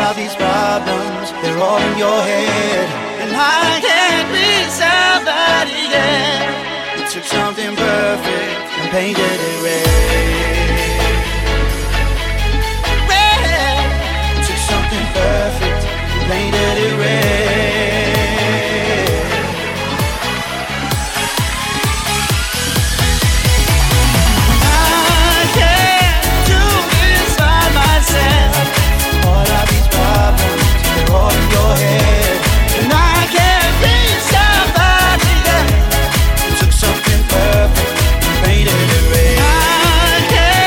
of these problems, they're all in your head, and I can't be somebody yet. You took something perfect and painted it red. Red. You took something perfect and painted it red. All of these problems, they're all in your head, and I can't be somebody else. You took something perfect and painted it red. I can't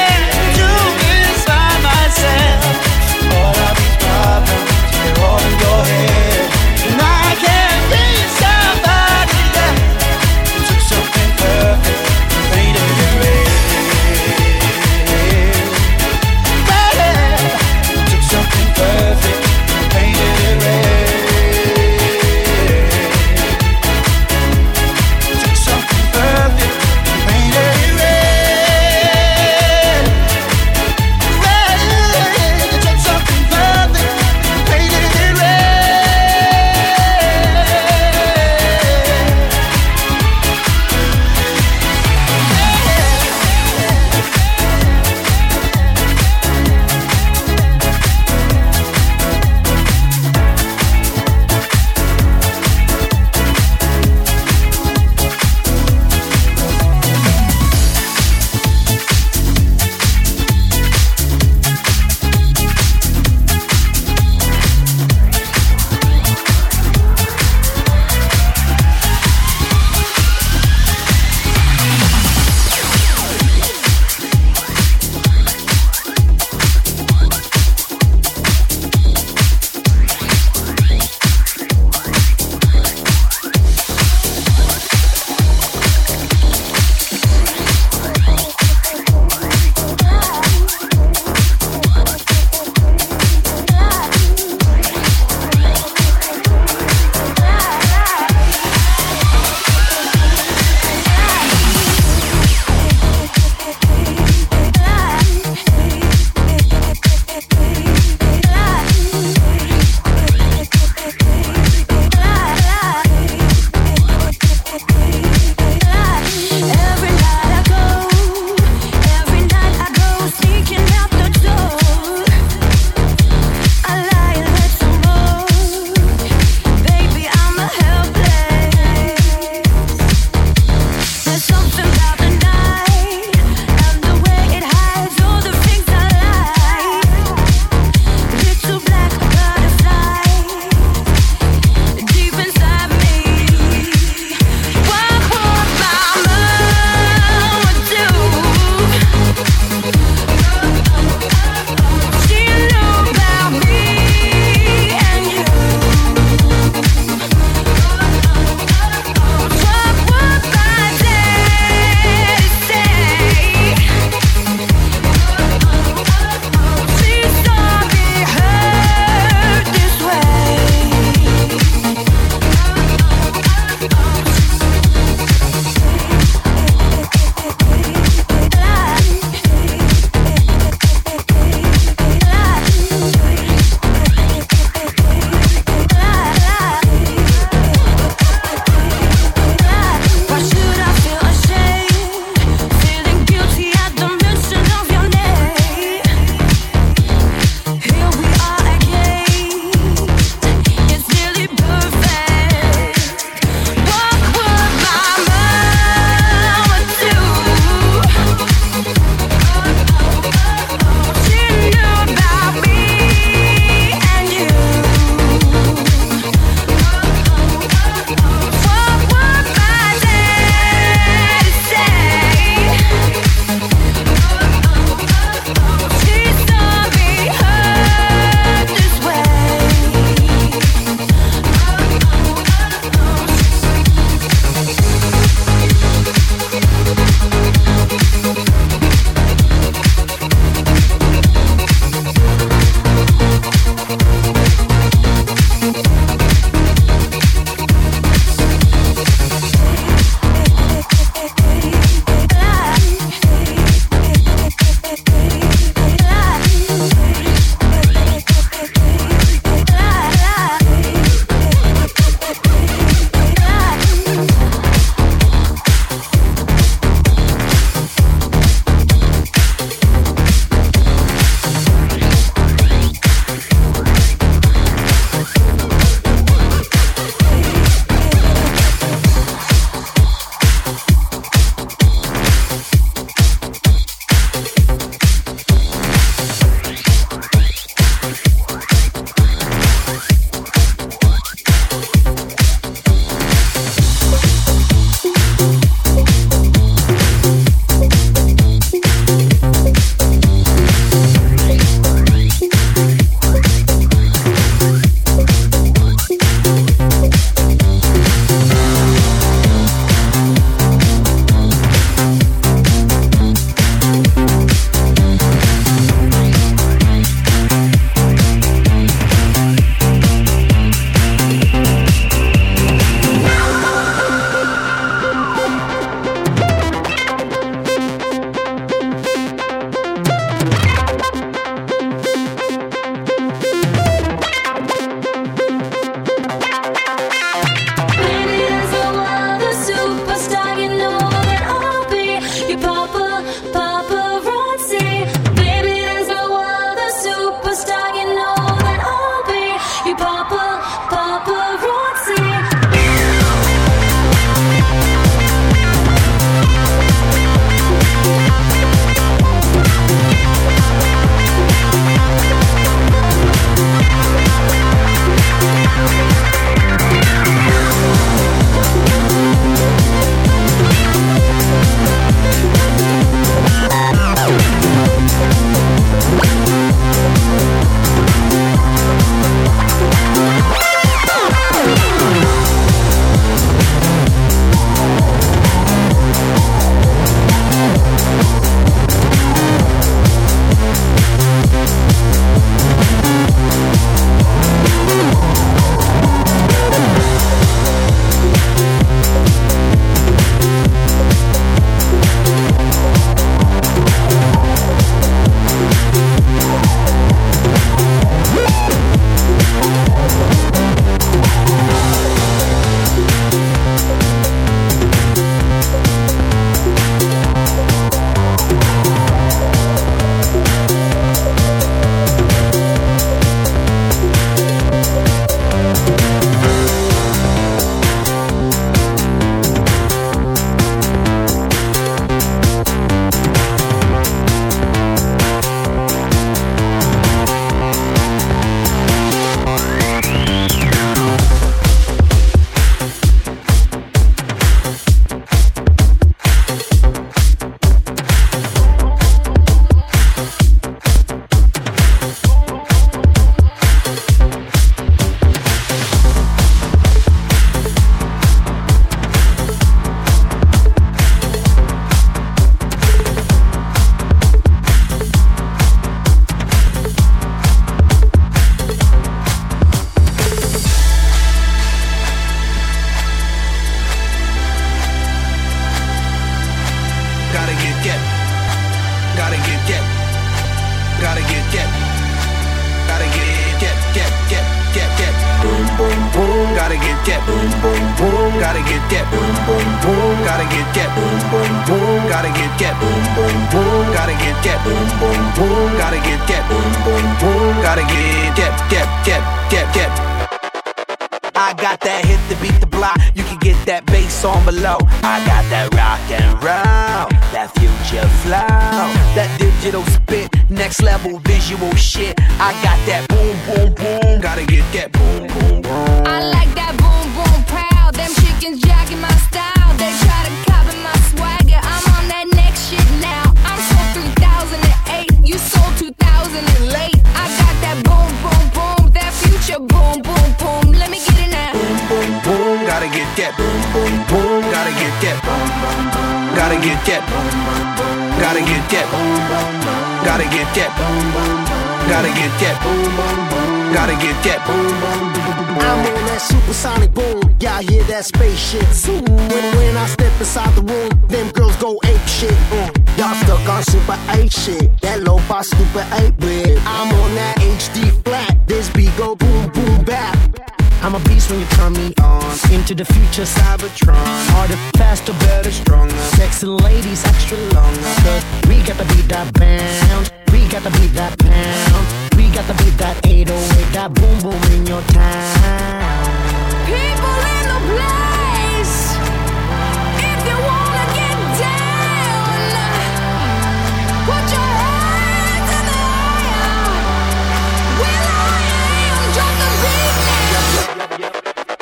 that boom, boom, boom. Gotta get that boom, boom, boom. Gotta get that boom, boom, boom. Gotta get that boom, boom, boom. Gotta get that boom, boom, boom. Gotta get that boom, boom, boom. Gotta get that. I got that hit to beat the block. You can get that bass on below. I got that rock and roll, that future flow, that digital spit, next level visual shit. I got that boom, boom, boom. Gotta get that boom, boom, boom. I like that boom, boom, proud. Them chickens jacking my style. They try to copy my swagger. I'm on that next shit now. I'm sold 3008. You sold 2000 and late. I got that boom, boom, boom. That future boom, boom, boom. Let me get it now. Boom, boom, boom. Gotta get that boom, boom, boom. Gotta get that boom, boom, boom. Gotta get that boom, boom, boom. Gotta get that boom, boom, boom. Gotta get that boom, boom, boom. Gotta get that boom, boom, boom. Gotta get that boom, boom, boom. I'm on that supersonic boom. Y'all hear that spaceship zoom. When I step inside the room, them girls go ape shit. Y'all stuck on super 8 shit. That lo-fi stupid 8-bit. I'm on that HD flat. This beat go boom, boom, bap. I'm a beast when you turn me on. Into the future Cybertron. Harder, faster, better, stronger. Sexy ladies extra longer. Cause we got to beat that bounce. We got to beat that pound. We got to beat that 808. That boom boom in your town. People in the place. If you wanna get down, put your hands in the air. Will I am drop the beat now.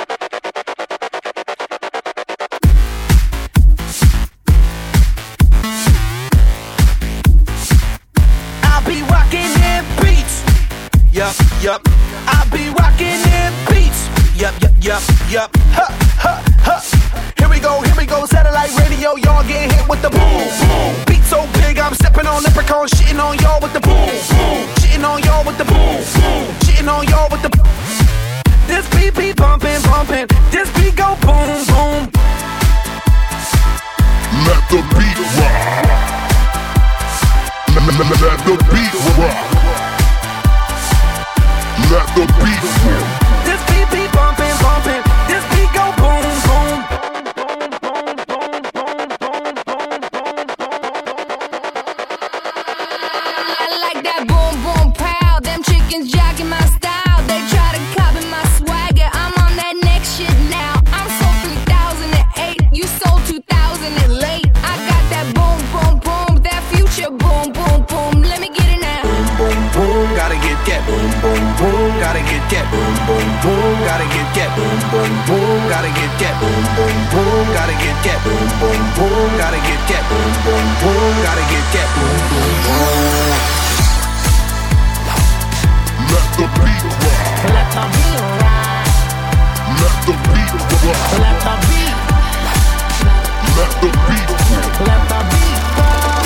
I'll be rocking them beats. Yup. I'll be rocking them beats. Yup. Huh. Here we go. Satellite radio, y'all getting hit with the boom, boom. Beat so big, I'm stepping on leprechaun, shitting on y'all with the boom, boom. Shitting on y'all with the boom, boom. Shitting on y'all with the. This beat be bumping. This beat go boom, boom. Let the beat rock. Let the beat rock. Let the beat rock. This beat be bumping. This beat go boom, boom. I like that boom, boom, proud. Them chickens jacking my style. They try to copy my swagger. I'm on that next shit now. I'm sold 3008. You sold 2000 and late. I got that boom, boom, boom. That future boom, boom, boom. Let me get it now. Boom, boom, gotta get that boom, boom, boom. Gotta get that boom, boom, boom. Gotta get that boom, boom, boom. Gotta get that boom, boom, boom. Gotta get that boom, boom, boom. Gotta get that boom, boom, boom. Gotta get that boom, boom, boom. Let the beat rock. Let the beat rock. Let the beat rock. Let the beat. Let the beat rock. Let the beat rock.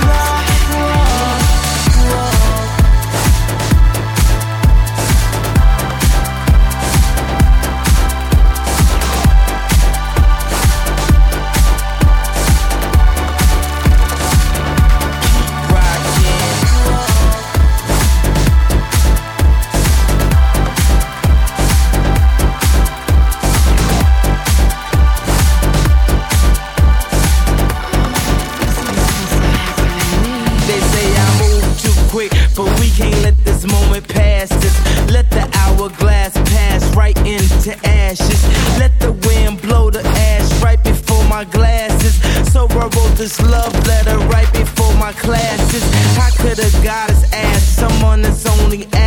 But we can't let this moment pass us. Let the hourglass pass right into ashes. Let the wind blow the ash right before my glasses. So I wrote this love letter right before my classes. How could a goddess ask someone that's only